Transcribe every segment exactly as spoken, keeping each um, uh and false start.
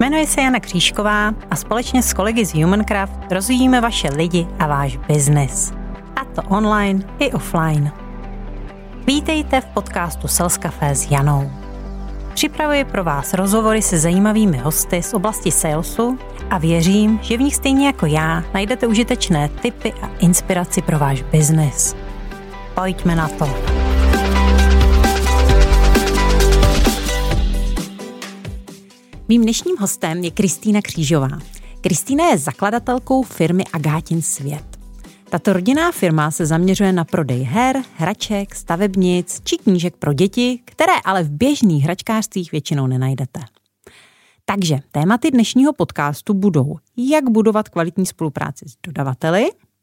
Jmenuji se Jana Křížková a společně s kolegy z Humancraft rozvíjíme vaše lidi a váš biznes. A to online i offline. Vítejte v podcastu Sales Café s Janou. Připravuji pro vás rozhovory se zajímavými hosty z oblasti salesu a věřím, že v nich stejně jako já najdete užitečné tipy a inspiraci pro váš biznes. Pojďme na to. Mým dnešním hostem je Kristýna Křížová. Kristýna je zakladatelkou firmy Agátin svět. Tato rodinná firma se zaměřuje na prodej her, hraček, stavebnic či knížek pro děti, které ale v běžných hračkářstvích většinou nenajdete. Takže tématy dnešního podcastu budou, jak budovat kvalitní spolupráci s dodavateli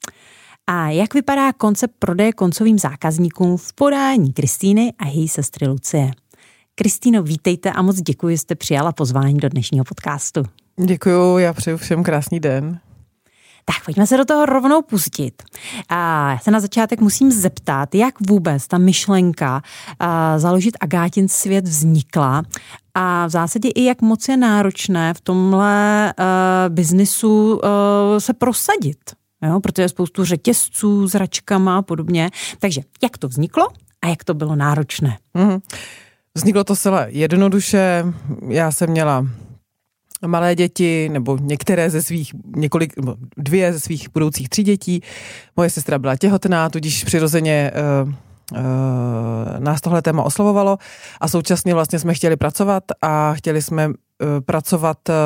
a jak vypadá koncept prodeje koncovým zákazníkům v podání Kristýny a její sestry Lucie. Kristýno, vítejte a moc děkuji, že jste přijala pozvání do dnešního podcastu. Děkuju, já přeju všem krásný den. Tak pojďme se do toho rovnou pustit. A já se na začátek musím zeptat, jak vůbec ta myšlenka a, založit Agátin svět vznikla a v zásadě i jak moc je náročné v tomhle a, biznisu a, se prosadit. Jo? Protože je spoustu řetězců s hračkama a podobně. Takže jak to vzniklo a jak to bylo náročné? Mm-hmm. Vzniklo to zcela jednoduše. Já jsem měla malé děti, nebo některé ze svých, několik, nebo dvě ze svých budoucích tří dětí. Moje sestra byla těhotná, tudíž přirozeně uh, uh, nás tohle téma oslovovalo a současně vlastně jsme chtěli pracovat a chtěli jsme uh, pracovat uh,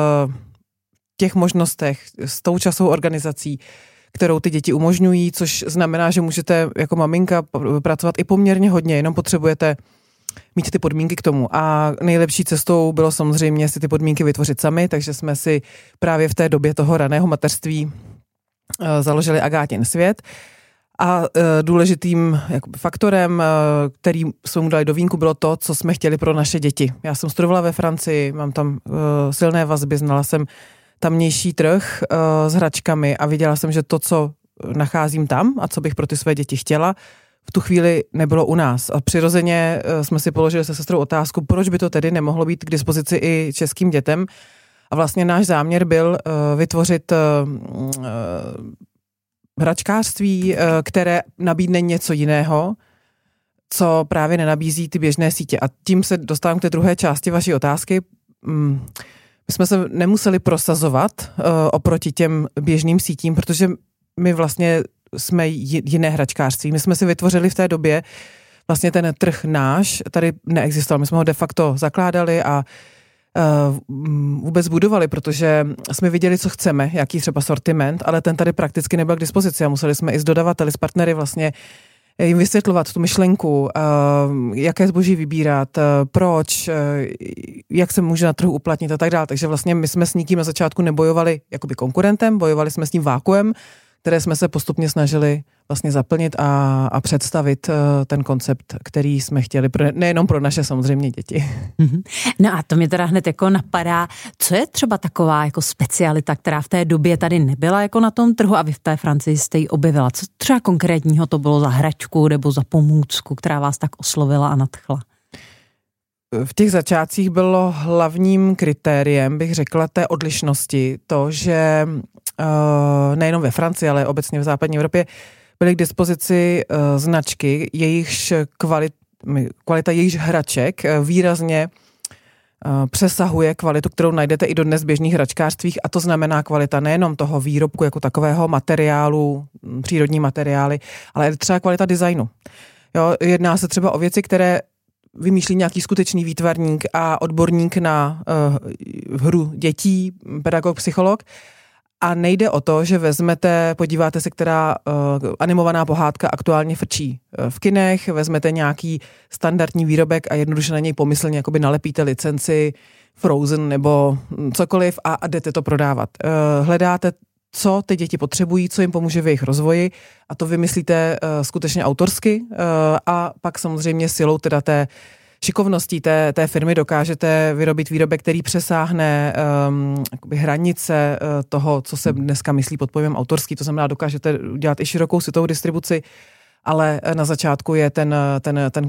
v těch možnostech s tou časovou organizací, kterou ty děti umožňují, což znamená, že můžete jako maminka pracovat i poměrně hodně, jenom potřebujete mít ty podmínky k tomu. A nejlepší cestou bylo samozřejmě si ty podmínky vytvořit sami, takže jsme si právě v té době toho raného mateřství uh, založili Agátin svět. A uh, důležitým jakoby, faktorem, uh, který jsme mu dali do vínku, bylo to, co jsme chtěli pro naše děti. Já jsem studovala ve Francii, mám tam uh, silné vazby, znala jsem tamnější trh uh, s hračkami a viděla jsem, že to, co nacházím tam a co bych pro ty své děti chtěla, v tu chvíli nebylo u nás. A přirozeně jsme si položili se sestrou otázku, proč by to tedy nemohlo být k dispozici i českým dětem. A vlastně náš záměr byl uh, vytvořit uh, uh, hračkářství, uh, které nabídne něco jiného, co právě nenabízí ty běžné sítě. A tím se dostávám k té druhé části vaší otázky. Um, my jsme se nemuseli prosazovat uh, oproti těm běžným sítím, protože my vlastně jsme jiné hračkářství. My jsme si vytvořili v té době vlastně ten trh náš, tady neexistoval. My jsme ho de facto zakládali a uh, vůbec budovali, protože jsme viděli, co chceme, jaký třeba sortiment, ale ten tady prakticky nebyl k dispozici a museli jsme i s dodavateli, s partnery vlastně jim vysvětlovat tu myšlenku, uh, jaké zboží vybírat, uh, proč, uh, jak se může na trhu uplatnit a tak dále. Takže vlastně my jsme s nikým na začátku nebojovali jakoby konkurentem, bojovali jsme s tím vákuem, které jsme se postupně snažili vlastně zaplnit a, a představit uh, ten koncept, který jsme chtěli, pro, nejenom pro naše samozřejmě děti. Mm-hmm. No a to mě teda hned jako napadá, co je třeba taková jako specialita, která v té době tady nebyla jako na tom trhu a vy v té Francii jste ji objevila. Co třeba konkrétního to bylo za hračku nebo za pomůcku, která vás tak oslovila a nadchla? V těch začátcích bylo hlavním kritériem, bych řekla, té odlišnosti to, že uh, nejenom ve Francii, ale obecně v západní Evropě byly k dispozici uh, značky, jejichž kvalit, kvalita jejichž hraček uh, výrazně uh, přesahuje kvalitu, kterou najdete i dodnes v běžných hračkářstvích, a to znamená kvalita nejenom toho výrobku jako takového materiálu, přírodní materiály, ale třeba kvalita designu. Jo, jedná se třeba o věci, které vymýšlí nějaký skutečný výtvarník a odborník na uh, hru dětí, pedagog, psycholog. A nejde o to, že vezmete, podíváte se, která uh, animovaná pohádka aktuálně frčí v kinech, vezmete nějaký standardní výrobek a jednoduše na něj pomyslně jakoby nalepíte licenci Frozen nebo cokoliv a, a jdete to prodávat. Uh, hledáte, co ty děti potřebují, co jim pomůže v jejich rozvoji, a to vymyslíte uh, skutečně autorsky uh, a pak samozřejmě silou teda té šikovností té, té firmy dokážete vyrobit výrobek, který přesáhne um, hranice uh, toho, co se dneska myslí pod pojmem autorský. To znamená, dokážete udělat i širokou světovou distribuci, ale na začátku je ten, ten, ten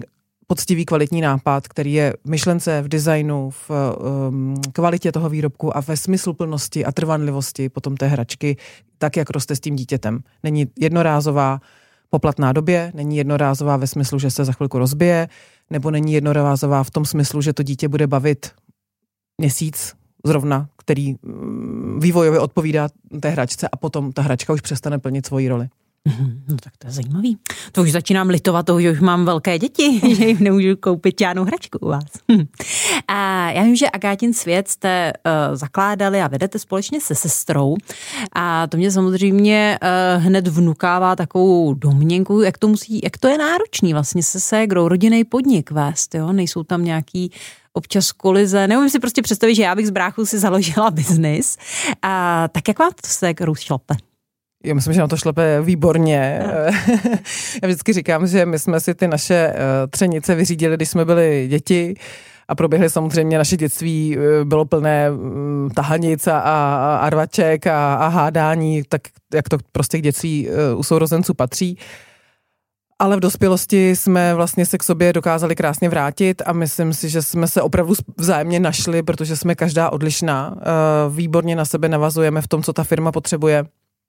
poctivý kvalitní nápad, který je v myšlence, v designu, v um, kvalitě toho výrobku a ve smysluplnosti a trvanlivosti potom té hračky, tak, jak roste s tím dítětem. Není jednorázová poplatná době, není jednorázová ve smyslu, že se za chvilku rozbije, nebo není jednorázová v tom smyslu, že to dítě bude bavit měsíc zrovna, který vývojově odpovídá té hračce a potom ta hračka už přestane plnit svoji roli. No tak to je zajímavý. To už začínám litovat toho, že už mám velké děti, že jim nemůžu koupit žádnou hračku u vás. Hm. A já vím, že Agátin svět jste uh, zakládali a vedete společně se sestrou a to mě samozřejmě uh, hned vnukává takovou domněnku, jak to musí, jak to je náročný vlastně se ségrou rodinný podnik vést, jo? Nejsou tam nějaký občas kolize, neumím si prostě představit, že já bych z bráchou si založila biznis. A tak jak vám to s ségrou šlape? Já myslím, že na to šlape výborně. Já vždycky říkám, že my jsme si ty naše třenice vyřídili, když jsme byli děti a proběhly samozřejmě naše dětství, bylo plné tahanic a, a, a rvaček a, a hádání, tak jak to prostě k dětství u sourozenců patří. Ale v dospělosti jsme vlastně se k sobě dokázali krásně vrátit a myslím si, že jsme se opravdu vzájemně našli, protože jsme každá odlišná. Výborně na sebe navazujeme v tom, co ta firma potřebuje.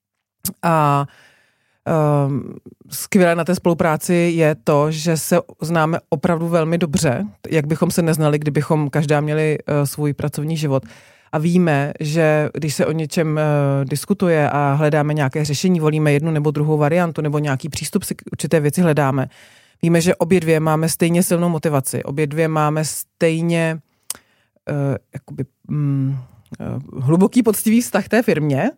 A um, skvělé na té spolupráci je to, že se známe opravdu velmi dobře, jak bychom se neznali, kdybychom každá měli uh, svůj pracovní život. A víme, že když se o něčem uh, diskutuje a hledáme nějaké řešení, volíme jednu nebo druhou variantu, nebo nějaký přístup si k určité věci hledáme. Víme, že obě dvě máme stejně silnou motivaci, obě dvě máme stejně uh, jakoby, um, uh, hluboký poctivý vztah té firmě.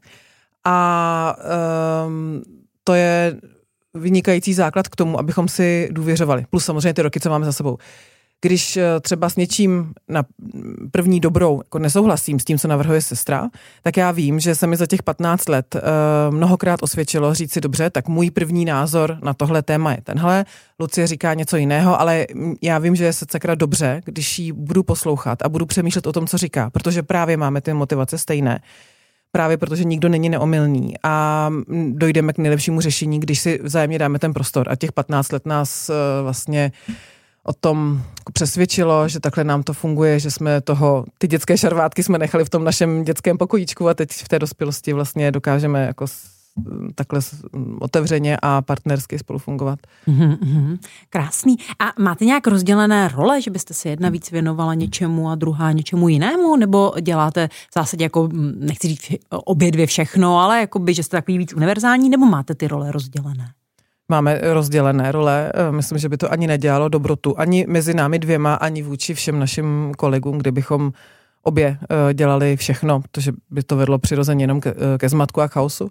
A um, to je vynikající základ k tomu, abychom si důvěřovali. Plus samozřejmě ty roky, co máme za sebou. Když třeba s něčím na první dobrou jako nesouhlasím s tím, co navrhuje sestra, tak já vím, že se mi za těch patnáct let uh, mnohokrát osvědčilo říct si dobře, tak můj první názor na tohle téma je tenhle. Lucie říká něco jiného, ale já vím, že je se sakra dobře, když jí budu poslouchat a budu přemýšlet o tom, co říká, protože právě máme ty motivace stejné. Právě protože nikdo není neomylný a dojdeme k nejlepšímu řešení, když si vzájemně dáme ten prostor. A těch patnáct let nás vlastně o tom přesvědčilo, že takhle nám to funguje, že jsme toho, ty dětské šarvátky jsme nechali v tom našem dětském pokojíčku a teď v té dospělosti vlastně dokážeme jako takhle otevřeně a partnersky spolu fungovat. Mm-hmm. Krásný. A máte nějak rozdělené role, že byste se jedna víc věnovala něčemu a druhá něčemu jinému? Nebo děláte v zásadě jako, nechci říct obě dvě všechno, ale jakoby, že jste takový víc univerzální, nebo máte ty role rozdělené? Máme rozdělené role. Myslím, že by to ani nedělalo dobrotu. Ani mezi námi dvěma, ani vůči všem našim kolegům, kdybychom obě dělali všechno, protože by to vedlo přirozeně jenom ke, ke zmatku a chaosu.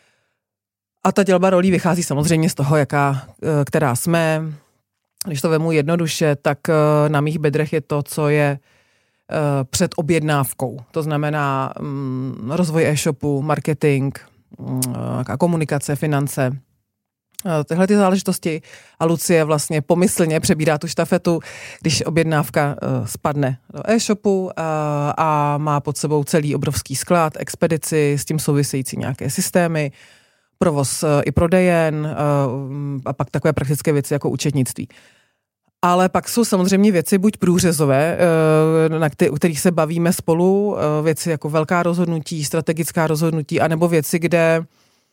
A ta dělba rolí vychází samozřejmě z toho, jaká, která jsme. Když to vemu jednoduše, tak na mých bedrech je to, co je před objednávkou. To znamená rozvoj e-shopu, marketing, komunikace, finance, tyhle ty záležitosti. A Lucie vlastně pomyslně přebírá tu štafetu, když objednávka spadne do e-shopu a má pod sebou celý obrovský sklad, expedici, s tím související nějaké systémy, provoz i prodejen a pak takové praktické věci jako účetnictví. Ale pak jsou samozřejmě věci buď průřezové, na kterých se bavíme spolu, věci jako velká rozhodnutí, strategická rozhodnutí, anebo věci, kde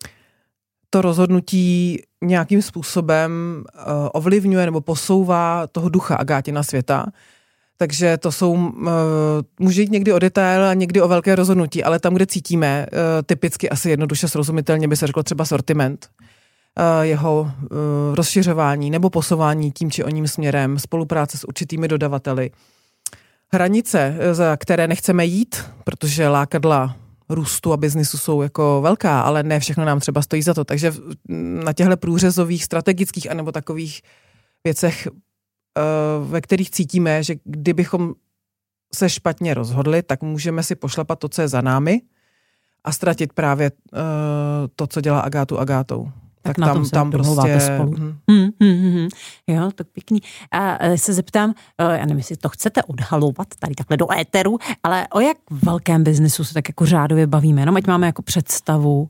to rozhodnutí nějakým způsobem ovlivňuje nebo posouvá toho ducha Agátina světa. Takže to jsou, může jít někdy o detail a někdy o velké rozhodnutí, ale tam, kde cítíme, typicky asi jednoduše srozumitelně by se řeklo třeba sortiment, jeho rozšiřování nebo posouvání tím či oním směrem, spolupráce s určitými dodavateli. Hranice, za které nechceme jít, protože lákadla růstu a biznisu jsou jako velká, ale ne všechno nám třeba stojí za to. Takže na těchto průřezových, strategických anebo takových věcech, ve kterých cítíme, že kdybychom se špatně rozhodli, tak můžeme si pošlapat to, co je za námi a ztratit právě to, co dělá Agátu Agátou. Tak, tak na tam, tom se tam prostě spolu. Hmm. Hmm, hmm, hmm. Jo, tak pěkný. A se zeptám, já nevím, jestli to chcete odhalovat tady takhle do éteru, ale o jak velkém biznesu se tak jako řádově bavíme, jenom ať máme jako představu.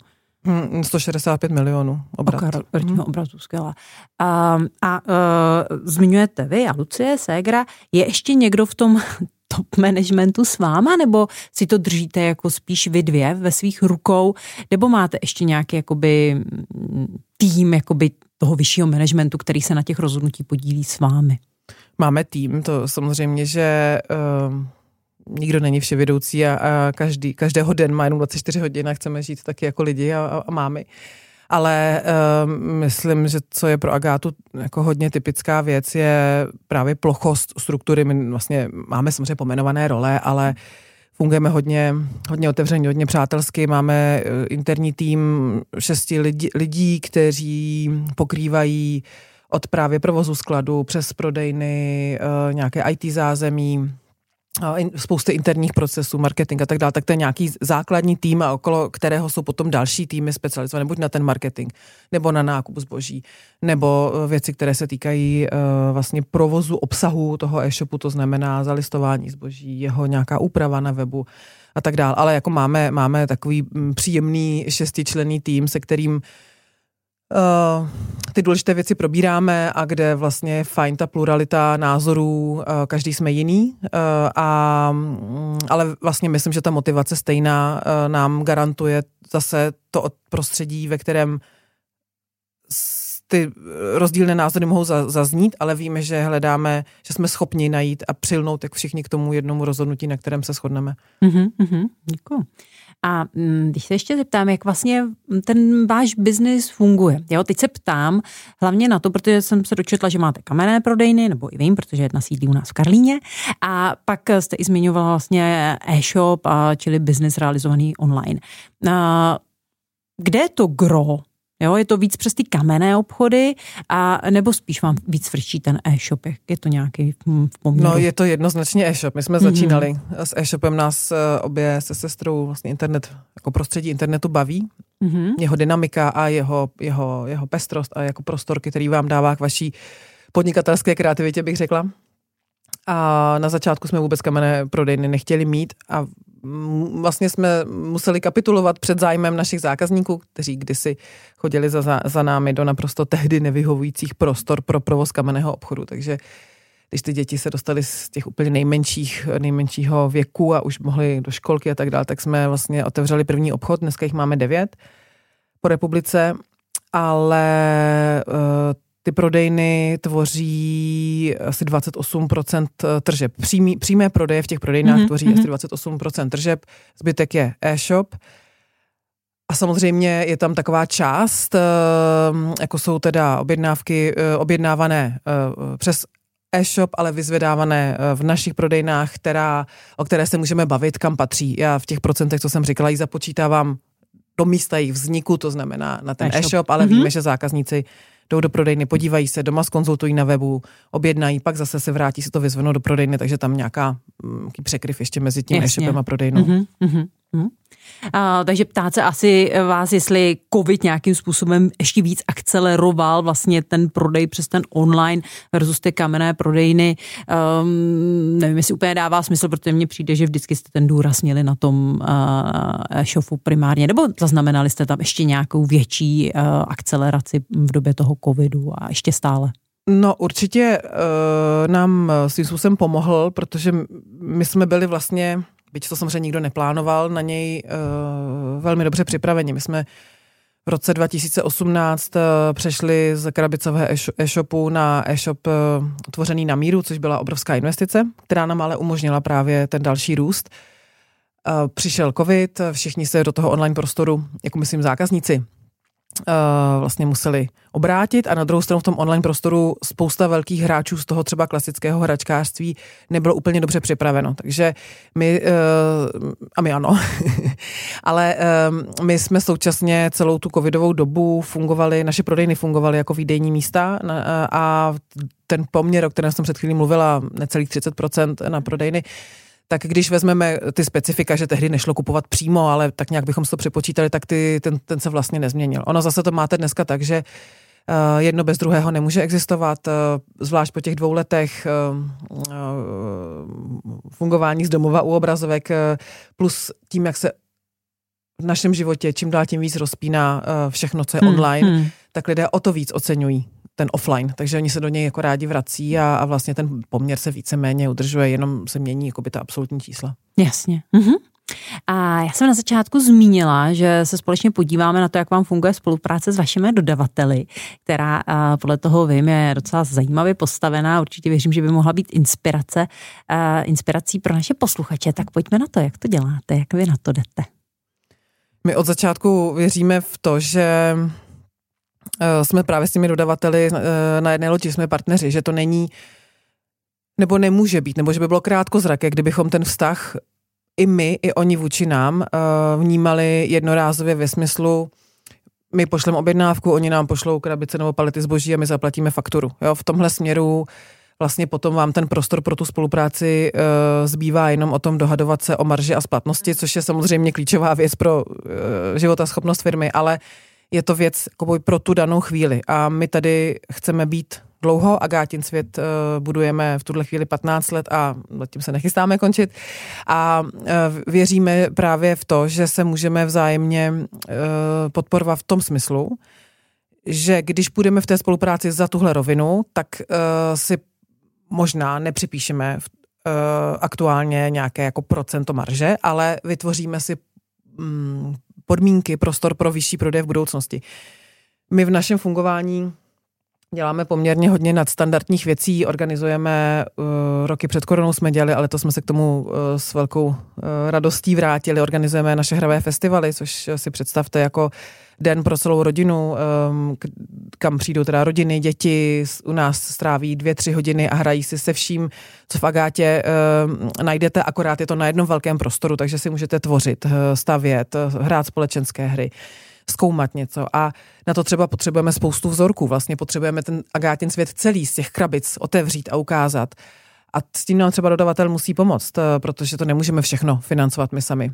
Hmm, sto šedesát pět milionů obrat. Ročního hmm. obratu, skvělá. A, a uh, zmiňujete vy a Lucie, ségra, je ještě někdo v tom top managementu s váma, nebo si to držíte jako spíš vy dvě ve svých rukou, nebo máte ještě nějaký jakoby tým jakoby toho vyššího managementu, který se na těch rozhodnutí podílí s vámi? Máme tým, to samozřejmě, že uh, nikdo není vševědoucí a, a každý, každého den má jenom dvacet čtyři hodin a chceme žít taky jako lidi a, a, a mámy. Ale uh, myslím, že co je pro Agátu jako hodně typická věc, je právě plochost struktury. My vlastně máme samozřejmě pomenované role, ale fungujeme hodně, hodně otevřeně, hodně přátelsky. Máme interní tým šesti lidí, lidí, kteří pokrývají od právě provozu skladu přes prodejny, uh, nějaké í té zázemí, spousty interních procesů, marketing a tak dále, tak to je nějaký základní tým, a okolo kterého jsou potom další týmy specializované buď na ten marketing, nebo na nákup zboží, nebo věci, které se týkají uh, vlastně provozu obsahu toho e-shopu, to znamená zalistování zboží, jeho nějaká úprava na webu a tak dále. Ale jako máme, máme takový příjemný šestičlenný tým, se kterým Uh, ty důležité věci probíráme a kde vlastně je fajn ta pluralita názorů, uh, každý jsme jiný, uh, a, um, ale vlastně myslím, že ta motivace stejná uh, nám garantuje zase to prostředí, ve kterém ty rozdílné názory mohou zaznít, ale víme, že hledáme, že jsme schopni najít a přilnout jak všichni k tomu jednomu rozhodnutí, na kterém se shodneme. Mm-hmm, mm-hmm, děkuji. A když se ještě zeptám, jak vlastně ten váš biznis funguje. Jo, teď se ptám hlavně na to, protože jsem se dočetla, že máte kamenné prodejny, nebo i vím, protože jedna sídlí u nás v Karlíně, a pak jste i zmiňovala vlastně e-shop, a čili biznis realizovaný online. A kde je to gro? Jo, je to víc přes ty kamenné obchody, a nebo spíš vám víc frčí ten e-shop? Je to nějaký v poměru? No, je to jednoznačně e-shop. My jsme mm-hmm. začínali s e-shopem, nás obě se sestrou vlastně internet, jako prostředí internetu baví. Mm-hmm. Jeho dynamika a jeho, jeho, jeho pestrost a jako prostor, který vám dává k vaší podnikatelské kreativitě, bych řekla. A na začátku jsme vůbec kamenné prodejny nechtěli mít a vlastně jsme museli kapitulovat před zájmem našich zákazníků, kteří kdysi chodili za, za námi do naprosto tehdy nevyhovujících prostor pro provoz kamenného obchodu. Takže když ty děti se dostaly z těch úplně nejmenších, nejmenšího věku a už mohly do školky a tak dále, tak jsme vlastně otevřeli první obchod. Dneska jich máme devět po republice, ale uh, ty prodejny tvoří asi dvacet osm procent tržeb. Přímý, přímé prodeje v těch prodejnách mm-hmm. tvoří mm-hmm. asi dvacet osm procent tržeb, zbytek je e-shop. A samozřejmě je tam taková část, jako jsou teda objednávky objednávané přes e-shop, ale vyzvedávané v našich prodejnách, která, o které se můžeme bavit, kam patří. Já v těch procentech, co jsem říkala, ji započítávám do místa jejich vzniku, to znamená na ten e-shop, e-shop ale mm-hmm. víme, že zákazníci jdou do prodejny, podívají se, doma zkonzultují na webu, objednají, pak zase se vrátí si to vyzvednout do prodejny, takže tam nějaká m, překryv ještě mezi tím Jasně. e-shopem a prodejnou. Mm-hmm, mm-hmm. A, takže ptát se asi vás, jestli covid nějakým způsobem ještě víc akceleroval vlastně ten prodej přes ten online versus ty kamenné prodejny. Um, nevím, jestli úplně dává smysl, protože mně přijde, že vždycky jste ten důraz měli na tom uh, e-shopu primárně, nebo zaznamenali jste tam ještě nějakou větší uh, akceleraci v době toho covidu a ještě stále? No určitě uh, nám svým způsobem pomohl, protože my jsme byli vlastně, byť to samozřejmě nikdo neplánoval, na něj uh, velmi dobře připraveni. My jsme v roce dva tisíce osmnáct uh, přešli z krabicového e-shopu na e-shop uh, tvořený na míru, což byla obrovská investice, která nám ale umožnila právě ten další růst. Uh, přišel covid, všichni se do toho online prostoru, jako myslím zákazníci, Uh, vlastně museli obrátit, a na druhou stranu v tom online prostoru spousta velkých hráčů z toho třeba klasického hračkářství nebylo úplně dobře připraveno. Takže my, uh, a my ano, ale uh, my jsme současně celou tu covidovou dobu fungovali, naše prodejny fungovaly jako výdejní místa na, uh, a ten poměr, o kterém jsem před chvílí mluvila, necelých třicet procent na prodejny, tak když vezmeme ty specifika, že tehdy nešlo kupovat přímo, ale tak nějak bychom si to připočítali, tak ty, ten, ten se vlastně nezměnil. Ono zase to máte dneska tak, že uh, jedno bez druhého nemůže existovat, uh, zvlášť po těch dvou letech uh, uh, fungování z domova u obrazovek, uh, plus tím, jak se v našem životě čím dál tím víc rozpíná všechno, co je hmm, online, hmm. tak lidé o to víc oceňují ten offline, takže oni se do něj jako rádi vrací a, a vlastně ten poměr se víceméně udržuje, jenom se mění jakoby ta absolutní čísla. Jasně. Mhm. A já jsem na začátku zmínila, že se společně podíváme na to, jak vám funguje spolupráce s vašimi dodavateli, která podle toho vím je docela zajímavě postavená. Určitě věřím, že by mohla být inspirace, inspirací pro naše posluchače. Tak pojďme na to, jak to děláte, jak vy na to jdete. My od začátku věříme v to, že jsme právě s těmi dodavateli na jedné lodi, jsme partneři, že to není, nebo nemůže být, nebo že by bylo krátkozraké, kdybychom ten vztah i my, i oni vůči nám vnímali jednorázově ve smyslu, my pošleme objednávku, oni nám pošlou krabice nebo palety zboží a my zaplatíme fakturu. Jo, v tomhle směru vlastně potom vám ten prostor pro tu spolupráci uh, zbývá jenom o tom dohadovat se o marži a splatnosti, což je samozřejmě klíčová věc pro uh, životaschopnost firmy, ale je to věc jako pro tu danou chvíli. A my tady chceme být dlouho. Agátin svět uh, budujeme v tuhle chvíli patnáct let a tím se nechystáme končit. A uh, věříme právě v to, že se můžeme vzájemně uh, podporovat v tom smyslu, že když půjdeme v té spolupráci za tuhle rovinu, tak uh, si možná nepřipíšeme v, uh, aktuálně nějaké jako procento marže, ale vytvoříme si um, podmínky, prostor pro vyšší prodej v budoucnosti. My v našem fungování děláme poměrně hodně nadstandardních věcí, organizujeme, uh, roky před koronou jsme dělali, ale to jsme se k tomu uh, s velkou uh, radostí vrátili. Organizujeme naše hravé festivaly, což si představte jako den pro celou rodinu, um, kam přijdou teda rodiny, děti, u nás stráví dvě, tři hodiny a hrají si se vším, co v Agátě um, najdete, akorát je to na jednom velkém prostoru, takže si můžete tvořit, stavět, hrát společenské hry, zkoumat něco a na to třeba potřebujeme spoustu vzorků, vlastně potřebujeme ten Agátin svět celý z těch krabic otevřít a ukázat. A s tím nám třeba dodavatel musí pomoct, protože to nemůžeme všechno financovat my sami.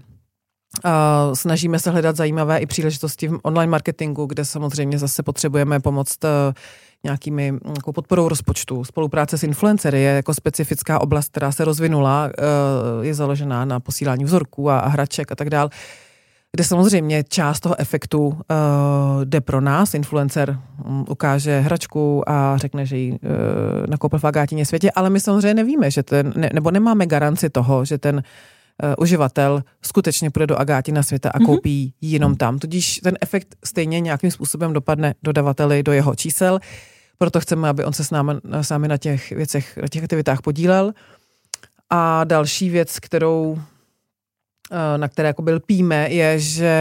Uh, snažíme se hledat zajímavé i příležitosti v online marketingu, kde samozřejmě zase potřebujeme pomoct uh, nějakými jako podporou rozpočtu. Spolupráce s influencery je jako specifická oblast, která se rozvinula, uh, je založená na posílání vzorků a, a hraček a tak dál, kde samozřejmě část toho efektu uh, jde pro nás. Influencer um, ukáže hračku a řekne, že ji uh, nakoupil v Agátině světě, ale my samozřejmě nevíme, že ten, ne, nebo nemáme garanci toho, že ten Uh, uživatel skutečně půjde do Agátina světa a koupí mm-hmm. jenom tam. Tudíž ten efekt stejně nějakým způsobem dopadne dodavateli do jeho čísel. Proto chceme, aby on se s námi, s námi na těch věcech, na těch aktivitách podílel. A další věc, kterou, uh, na které jako byl píme, je, že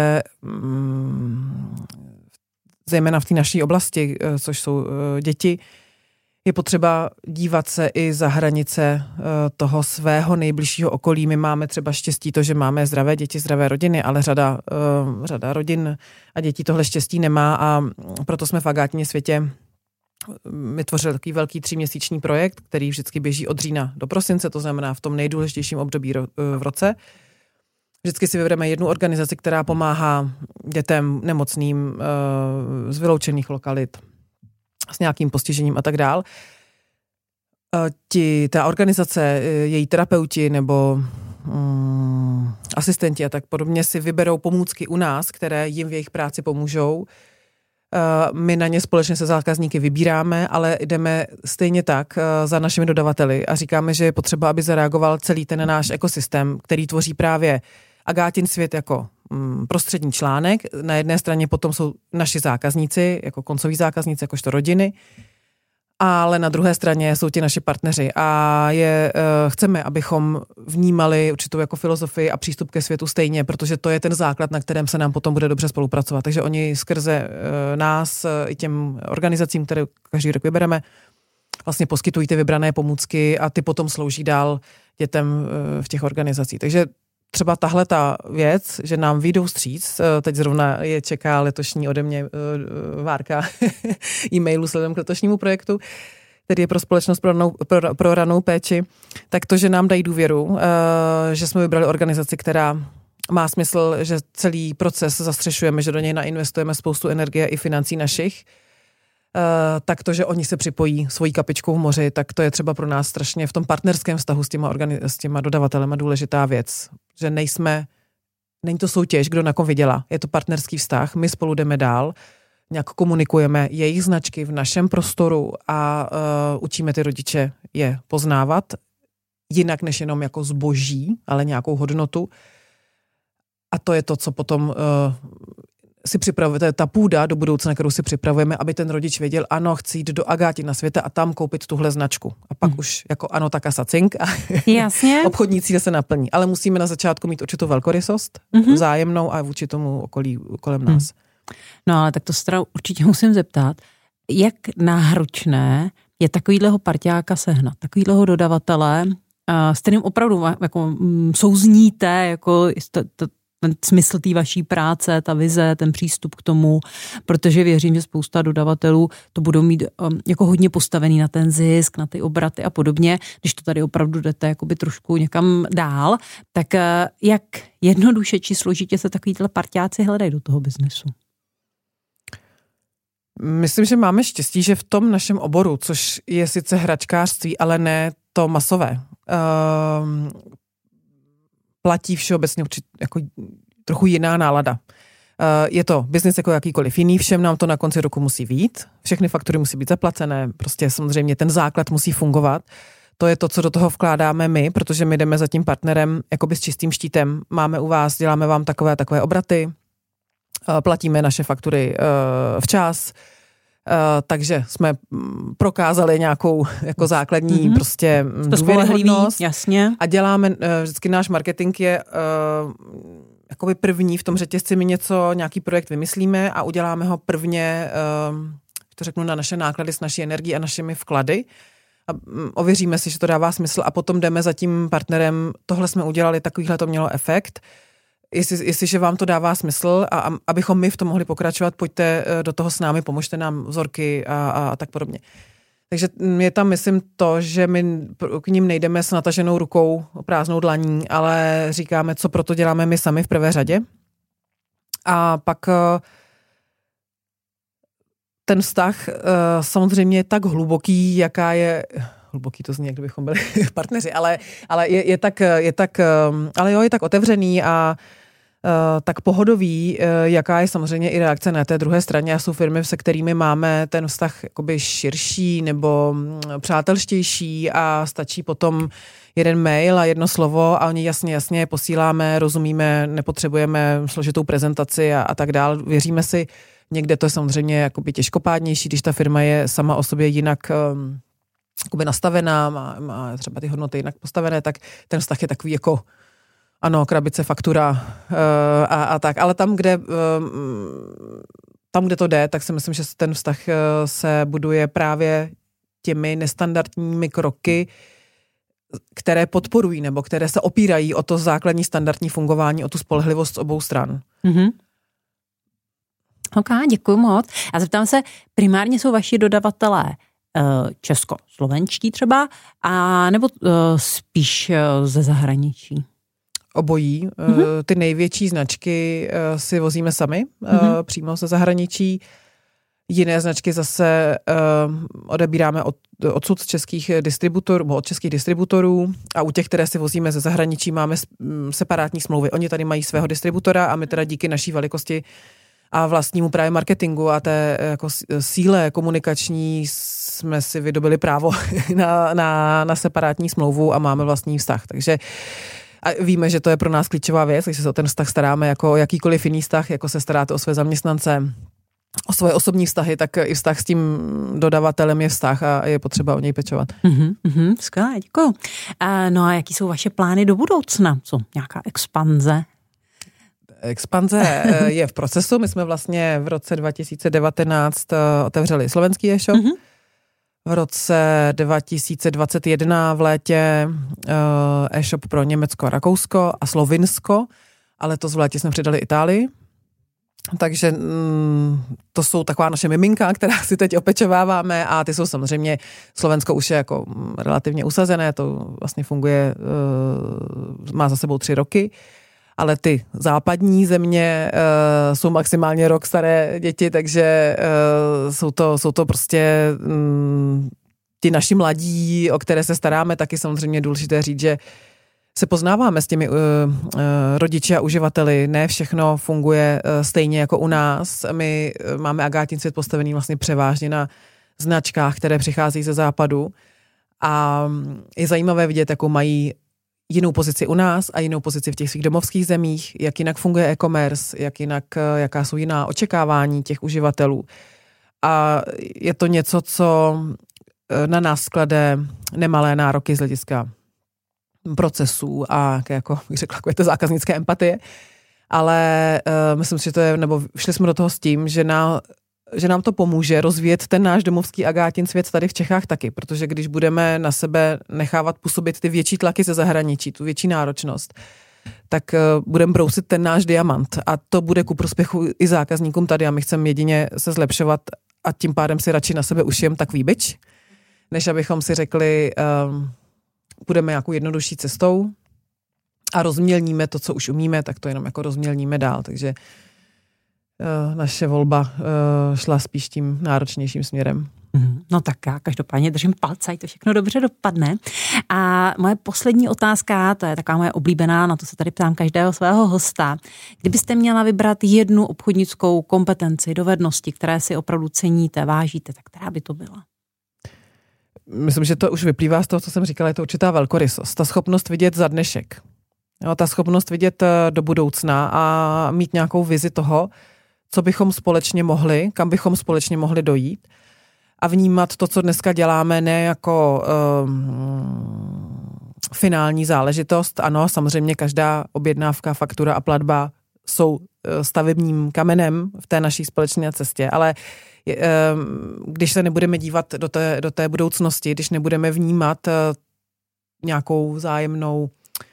um, zejména v té naší oblasti, uh, což jsou uh, děti, je potřeba dívat se i za hranice toho svého nejbližšího okolí. My máme třeba štěstí to, že máme zdravé děti, zdravé rodiny, ale řada, řada rodin a dětí tohle štěstí nemá a proto jsme v Agátině světě vytvořili takový velký tříměsíční projekt, který vždycky běží od října do prosince, to znamená v tom nejdůležitějším období v roce. Vždycky si vybereme jednu organizaci, která pomáhá dětem nemocným z vyloučených lokalit, s nějakým postižením a tak dál. Ti, ta organizace, její terapeuti nebo um, asistenti a tak podobně si vyberou pomůcky u nás, které jim v jejich práci pomůžou. Uh, my na ně společně se zákazníky vybíráme, ale jdeme stejně tak uh, za našimi dodavateli a říkáme, že je potřeba, aby zareagoval celý ten náš ekosystém, který tvoří právě Agátin svět jako um, prostřední článek. Na jedné straně potom jsou naši zákazníci, jako koncoví zákazníci, jakožto rodiny, ale na druhé straně jsou ti naši partneři a je, uh, chceme, abychom vnímali určitou jako filozofii a přístup ke světu stejně, protože to je ten základ, na kterém se nám potom bude dobře spolupracovat. Takže oni skrze uh, nás uh, i těm organizacím, které každý rok vybereme, vlastně poskytují ty vybrané pomůcky a ty potom slouží dál dětem uh, v těch organizacích. Takže třeba tahle ta věc, že nám vyjdou vstříc, teď zrovna je čeká letošní ode mě uh, várka e-mailu sledem k letošnímu projektu, který je pro společnost pro ranou, pro, pro ranou péči, tak to, že nám dají důvěru, uh, že jsme vybrali organizaci, která má smysl, že celý proces zastřešujeme, že do něj nainvestujeme spoustu energie i financí našich, Uh, tak to, že oni se připojí svojí kapičkou v moři, tak to je třeba pro nás strašně v tom partnerském vztahu s těma, organi- s těma dodavatelema důležitá věc. Že nejsme není to soutěž, kdo na kom vydělá. Je to partnerský vztah, my spolu jdeme dál, nějak komunikujeme jejich značky v našem prostoru a uh, učíme ty rodiče je poznávat jinak než jenom jako zboží, ale nějakou hodnotu. A to je to, co potom uh, si připravuje, to je ta půda do budoucna, kterou si připravujeme, aby ten rodič věděl, ano, chci jít do Agátina světa a tam koupit tuhle značku. A pak mm. už jako ano, tak a sacink a obchodní cíle se naplní. Ale musíme na začátku mít určitou velkorysost, mm-hmm. vzájemnou a vůči tomu okolí kolem nás. Mm. No ale tak to se teda určitě musím zeptat, jak náročné je takovýhleho parťáka sehnat, takovýhleho dodavatele, s kterým opravdu jako souzníte, jako to, to, ten smysl té vaší práce, ta vize, ten přístup k tomu, protože věřím, že spousta dodavatelů to budou mít um, jako hodně postavený na ten zisk, na ty obraty a podobně. Když to tady opravdu jdete jakoby trošku někam dál, tak uh, jak jednoduše či složitě se takovýhle parťáci hledají do toho biznesu? Myslím, že máme štěstí, že v tom našem oboru, což je sice hračkářství, ale ne to masové, uh, platí všeobecně jako trochu jiná nálada. Je to biznis jako jakýkoliv jiný, všem nám to na konci roku musí vyjít, všechny faktury musí být zaplacené, prostě samozřejmě ten základ musí fungovat. To je to, co do toho vkládáme my, protože my jdeme za tím partnerem jakoby s čistým štítem. Máme u vás, děláme vám takové takové obraty, platíme naše faktury včas, takže jsme prokázali nějakou jako základní mm-hmm. prostě důvěryhodnost. Jasně. A děláme, vždycky náš marketing je uh, jakoby první v tom řetězci, my něco, nějaký projekt vymyslíme a uděláme ho prvně, uh, to řeknu, na naše náklady s naší energií a našimi vklady. A ověříme si, že to dává smysl a potom jdeme za tím partnerem, tohle jsme udělali, takovýhle to mělo efekt. Jestli, jestliže vám to dává smysl a, a abychom my v tom mohli pokračovat, pojďte do toho s námi, pomožte nám vzorky a, a, a tak podobně. Takže je tam, myslím, to, že my k ním nejdeme s nataženou rukou, prázdnou dlaní, ale říkáme, co proto děláme my sami v prvé řadě. A pak ten vztah samozřejmě je tak hluboký, jaká je... Hluboký to zní, jak kdybychom byli partneři, ale, ale je, je, tak, je tak, ale jo, je tak otevřený a Uh, tak pohodový, uh, jaká je samozřejmě i reakce na té druhé straně a jsou firmy, se kterými máme ten vztah jakoby širší nebo um, přátelštější a stačí potom jeden mail a jedno slovo a oni jasně, jasně posíláme, rozumíme, nepotřebujeme složitou prezentaci a, a tak dál. Věříme si, někde to je samozřejmě jakoby těžkopádnější, když ta firma je sama o sobě jinak um, jakoby nastavená, má, má třeba ty hodnoty jinak postavené, tak ten vztah je takový jako ano, krabice, faktura uh, a, a tak, ale tam kde, uh, tam, kde to jde, tak si myslím, že ten vztah uh, se buduje právě těmi nestandardními kroky, které podporují nebo které se opírají o to základní standardní fungování, o tu spolehlivost z obou stran. Mm-hmm. Ok, děkuji moc. A zeptám se, primárně jsou vaši dodavatelé uh, česko-slovenští třeba, a nebo uh, spíš uh, ze zahraničí? Obojí. Mm-hmm. Ty největší značky si vozíme sami, mm-hmm. přímo ze zahraničí. Jiné značky zase odebíráme od, odsud z českých distributorů, od českých distributorů a u těch, které si vozíme ze zahraničí, máme separátní smlouvy. Oni tady mají svého distributora a my teda díky naší velikosti a vlastnímu právě marketingu a té jako síle komunikační jsme si vydobili právo na, na, na separátní smlouvu a máme vlastní vztah. Takže a víme, že to je pro nás klíčová věc, když se o ten vztah staráme jako jakýkoliv jiný vztah, jako se staráte o své zaměstnance, o svoje osobní vztahy, tak i vztah s tím dodavatelem je vztah a je potřeba o něj pečovat. Mm-hmm, mm-hmm, skvělé, děkuju. A, no a jaký jsou vaše plány do budoucna? Co, nějaká expanze? Expanze je v procesu. My jsme vlastně v roce dva tisíce devatenáct otevřeli slovenský e-shop. Mm-hmm. V roce dva tisíce dvacet jedna v létě uh, e-shop pro Německo, Rakousko a Slovinsko, ale to v létě jsme přidali Itálii. Takže mm, to jsou taková naše miminka, která si teď opečováváme a ty jsou samozřejmě, Slovensko už je jako relativně usazené, to vlastně funguje, uh, má za sebou tři roky. Ale ty západní země uh, jsou maximálně rok staré děti, takže uh, jsou, to, jsou to prostě um, ti naši mladí, o které se staráme, taky samozřejmě důležité říct, že se poznáváme s těmi uh, uh, rodiči a uživateli, ne všechno funguje uh, stejně jako u nás. My uh, máme Agátin svět postavený vlastně převážně na značkách, které přichází ze západu a je zajímavé vidět, jakou mají jinou pozici u nás a jinou pozici v těch svých domovských zemích, jak jinak funguje e-commerce, jak jinak, jaká jsou jiná očekávání těch uživatelů. A je to něco, co na nás klade nemalé nároky z hlediska procesů a jako bych řekla, jako je to zákaznické empatie, ale uh, myslím si, že to je, nebo šli jsme do toho s tím, že, na, že nám to pomůže rozvíjet ten náš domovský Agátin svět tady v Čechách taky, protože když budeme na sebe nechávat působit ty větší tlaky ze zahraničí, tu větší náročnost, tak uh, budeme brousit ten náš diamant a to bude ku prospěchu i zákazníkům tady a my chceme jedině se zlepšovat a tím pádem si radši na sebe ušijem takový bič, než abychom si řekli, um, půjdeme nějakou jednodušší cestou a rozmělníme to, co už umíme, tak to jenom jako rozmělníme dál. Takže uh, naše volba uh, šla spíš tím náročnějším směrem. No tak já každopádně držím palce, ať to všechno dobře dopadne. A moje poslední otázka, to je taková moje oblíbená, na to se tady ptám každého svého hosta. Kdybyste měla vybrat jednu obchodnickou kompetenci, dovednosti, které si opravdu ceníte, vážíte, tak která by to byla? Myslím, že to už vyplývá z toho, co jsem říkala, je to určitá velkorysost. Ta schopnost vidět za dnešek. Jo, ta schopnost vidět do budoucna a mít nějakou vizi toho, co bychom společně mohli, kam bychom společně mohli dojít a vnímat to, co dneska děláme, ne jako um, finální záležitost. Ano, samozřejmě každá objednávka, faktura a platba jsou stavebním kamenem v té naší společné cestě, ale když se nebudeme dívat do té, do té budoucnosti, když nebudeme vnímat nějakou vzájemnou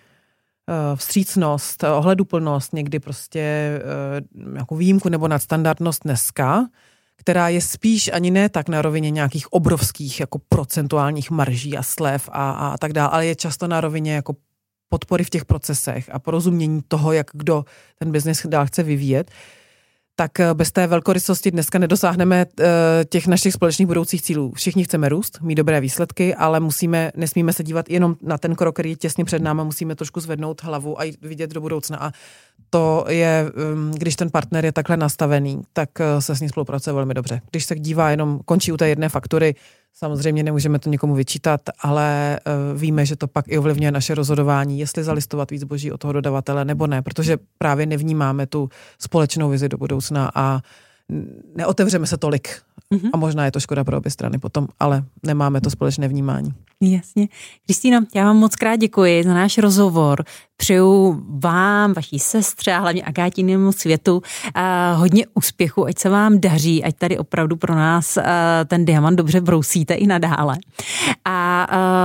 vstřícnost, ohleduplnost, někdy prostě nějakou výjimku nebo nadstandardnost dneska, která je spíš ani ne tak na rovině nějakých obrovských jako procentuálních marží a slev a, a tak dále, ale je často na rovině jako podpory v těch procesech a porozumění toho, jak kdo ten biznis dál chce vyvíjet, tak bez té velkorysosti dneska nedosáhneme těch našich společných budoucích cílů. Všichni chceme růst, mít dobré výsledky, ale musíme, nesmíme se dívat jenom na ten krok, který je těsně před námi, musíme trošku zvednout hlavu a vidět do budoucna. A to je, když ten partner je takhle nastavený, tak se s ním spolupracuje velmi dobře. Když se dívá jenom, končí u té jedné faktury, samozřejmě nemůžeme to někomu vyčítat, ale víme, že to pak i ovlivňuje naše rozhodování, jestli zalistovat víc zboží od toho dodavatele nebo ne, protože právě nevnímáme tu společnou vizi do budoucna a neotevřeme se tolik. Mm-hmm. A možná je to škoda pro obě strany potom, ale nemáme to společné vnímání. Jasně. Kristýno, já vám moc krát děkuji za náš rozhovor. Přeju vám, vaší sestře a hlavně Agátinému světu a hodně úspěchu, ať se vám daří, ať tady opravdu pro nás ten diamant dobře brousíte i nadále. A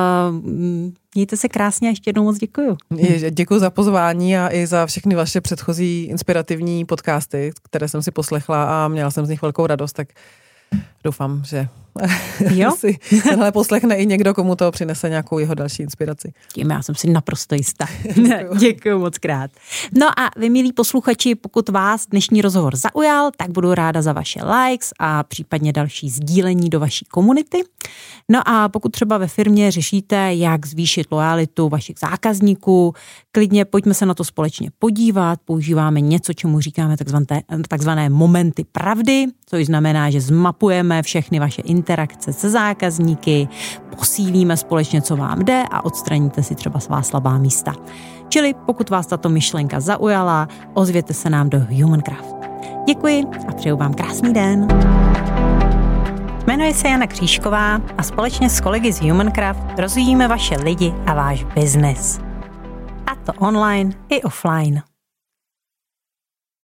mějte se krásně a ještě jednou moc děkuju. Děkuji za pozvání a i za všechny vaše předchozí inspirativní podcasty, které jsem si poslechla a měla jsem z nich velkou radost, tak doufám, že jo? si tenhle poslechne i někdo, komu to přinese nějakou jeho další inspiraci. Tím já jsem si naprosto jistá. Děkuju. Děkuju moc krát. No a vy, milí posluchači, pokud vás dnešní rozhovor zaujal, tak budu ráda za vaše likes a případně další sdílení do vaší komunity. No a pokud třeba ve firmě řešíte, jak zvýšit lojalitu vašich zákazníků, klidně pojďme se na to společně podívat. Používáme něco, čemu říkáme takzvané, takzvané momenty pravdy, což znamená, že zmapujeme všechny vaše interakce se zákazníky, posílíme společně, co vám jde a odstraníte si třeba svá slabá místa. Čili pokud vás tato myšlenka zaujala, ozvěte se nám do Humancraft. Děkuji a přeju vám krásný den. Jmenuji se Jana Křížková a společně s kolegy z Humancraft rozvíjíme vaše lidi a váš biznes. A to online i offline.